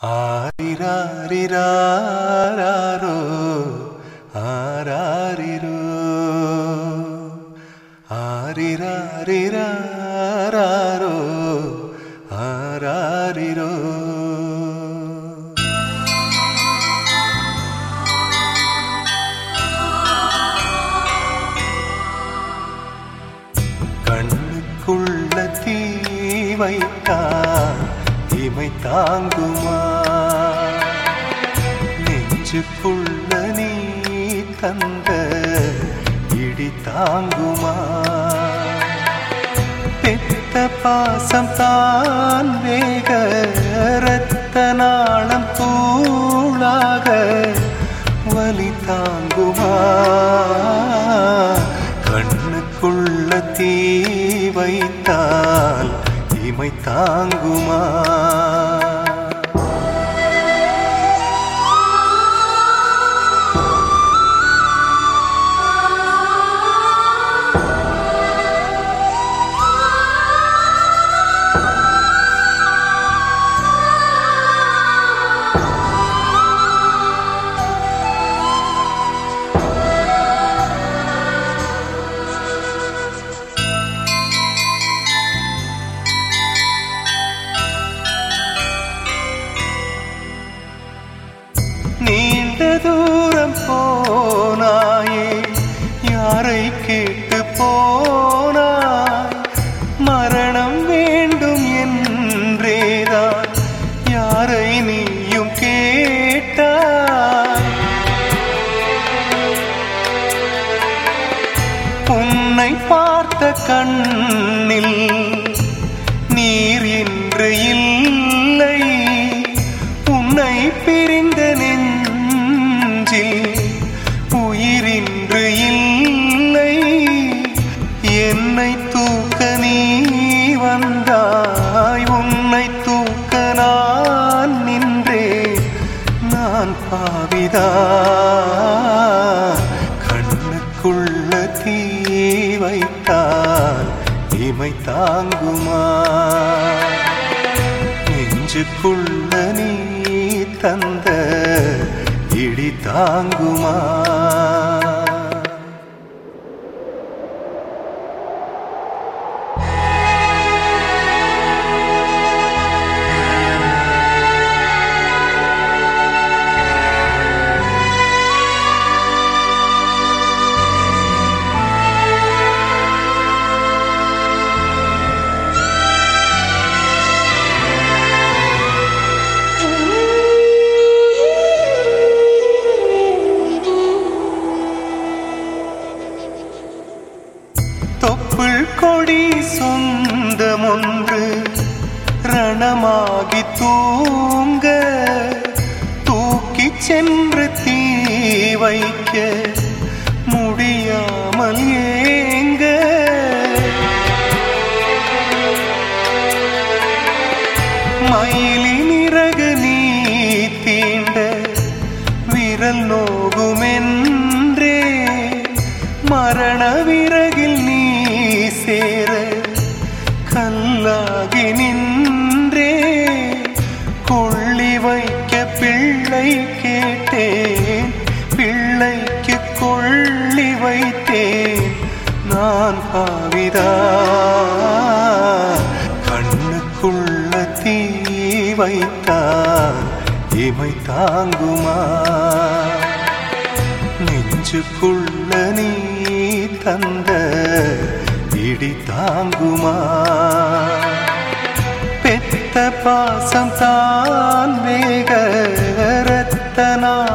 ஆரிராரிராரோ ஆராரிரோ ஆரிராரிராரோ ஆராரிரோ. கண்ணுக்குள்ள தீ வைத்தான் இமை தாங்குமா? நெஞ்சுக்குள்ள நீ தந்த இடி தாங்குமா? பெத்த பாசம் தான் வேக ரத்த நாளம் தூளாக வலி தாங்குமா? கண்ணுக்குள்ள தீ வைத்தால் இமை தாங்குமா? நீண்ட தூரம் போனாயே, யாரை கேட்டு போனாய்? மரணம் வேண்டும் என்றேதான் யாரை நீயும் கேட்டாய்? உன்னை பார்த்த கண்ணில் நீர் என்று இல்லை, உன்னை பிரிந்த உயிரின்று இல்லை. என்னை தூக்க நீ வந்தாய், உன்னை தூக்க நான் நின்றேன். நான் பாவிதான். கண்ணுக்குள்ள தீ வைத்தால் இமை தாங்குமா? நெஞ்சுக்குள்ள நீ தந்த இடி தாங்குமா? தொப்புள் கொடி சொந்தமொன்று ரணமாகி தூங்க, தூக்கி சென்று தீ வைக்க முடியாமல் ஏங்க. மயிலின் இறகு நீ தீண்ட விரல் நோகுமென்றே, மரண விறகில் நீ சேர கல்லாகி நின்றே. கொள்ளி வைக்க பிள்ளை கேட்டேன், பிள்ளைக்கு கொள்ளி வைத்தேன். நான் பாவிதான். கண்ணுக்குள்ள தீ வைத்தான் இமை தாங்குமா? நெஞ்சுக்குள்ள நீ தந்த இடி தாங்குமா? பெத்த பாசம் தான் வேக ரத்த